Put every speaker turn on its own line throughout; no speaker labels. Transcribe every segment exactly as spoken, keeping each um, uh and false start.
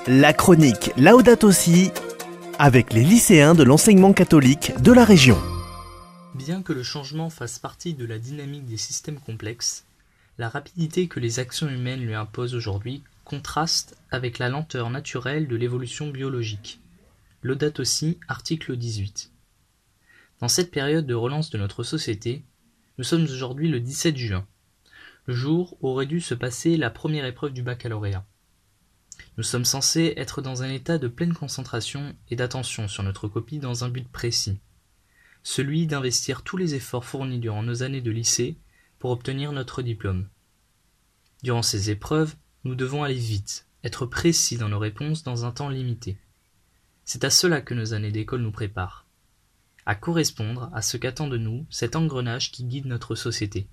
La chronique Laudato Si avec les lycéens de l'enseignement catholique de la région.
Bien que le changement fasse partie de la dynamique des systèmes complexes, la rapidité que les actions humaines lui imposent aujourd'hui contraste avec la lenteur naturelle de l'évolution biologique. Laudato Si, article dix-huit. Dans cette période de relance de notre société, nous sommes aujourd'hui le dix-sept juin, le jour où aurait dû se passer la première épreuve du baccalauréat. Nous sommes censés être dans un état de pleine concentration et d'attention sur notre copie dans un but précis, celui d'investir tous les efforts fournis durant nos années de lycée pour obtenir notre diplôme. Durant ces épreuves, nous devons aller vite, être précis dans nos réponses dans un temps limité. C'est à cela que nos années d'école nous préparent, à correspondre à ce qu'attend de nous cet engrenage qui guide notre société.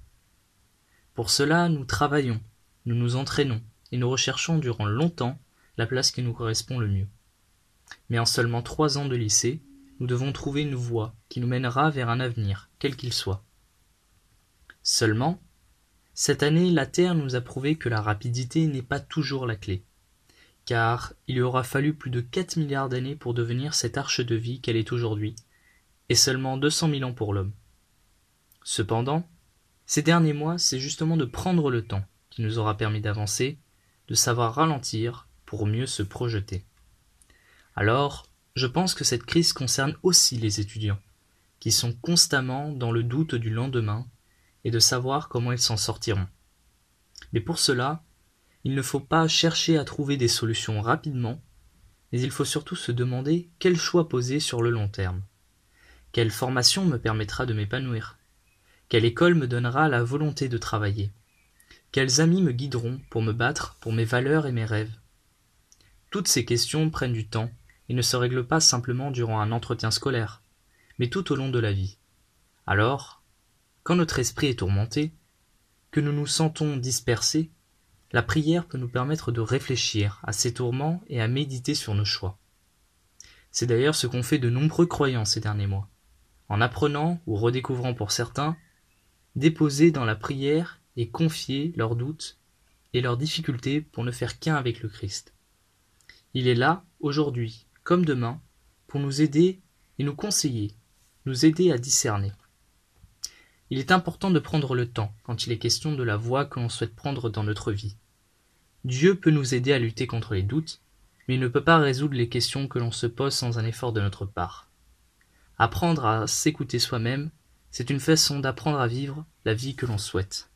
Pour cela, nous travaillons, nous nous entraînons et nous recherchons durant longtemps la place qui nous correspond le mieux. Mais en seulement trois ans de lycée, nous devons trouver une voie qui nous mènera vers un avenir, quel qu'il soit. Seulement, cette année, la Terre nous a prouvé que la rapidité n'est pas toujours la clé, car il lui aura fallu plus de quatre milliards d'années pour devenir cette arche de vie qu'elle est aujourd'hui, et seulement deux cent mille ans pour l'homme. Cependant, ces derniers mois, c'est justement de prendre le temps qui nous aura permis d'avancer, de savoir ralentir pour mieux se projeter. Alors, je pense que cette crise concerne aussi les étudiants, qui sont constamment dans le doute du lendemain et de savoir comment ils s'en sortiront. Mais pour cela, il ne faut pas chercher à trouver des solutions rapidement, mais il faut surtout se demander quel choix poser sur le long terme. Quelle formation me permettra de m'épanouir? Quelle école me donnera la volonté de travailler? Quels amis me guideront pour me battre pour mes valeurs et mes rêves? Toutes ces questions prennent du temps et ne se règlent pas simplement durant un entretien scolaire, mais tout au long de la vie. Alors, quand notre esprit est tourmenté, que nous nous sentons dispersés, la prière peut nous permettre de réfléchir à ces tourments et à méditer sur nos choix. C'est d'ailleurs ce qu'ont fait de nombreux croyants ces derniers mois, en apprenant ou redécouvrant pour certains, déposer dans la prière et confier leurs doutes et leurs difficultés pour ne faire qu'un avec le Christ. Il est là, aujourd'hui, comme demain, pour nous aider et nous conseiller, nous aider à discerner. Il est important de prendre le temps quand il est question de la voie que l'on souhaite prendre dans notre vie. Dieu peut nous aider à lutter contre les doutes, mais il ne peut pas résoudre les questions que l'on se pose sans un effort de notre part. Apprendre à s'écouter soi-même, c'est une façon d'apprendre à vivre la vie que l'on souhaite.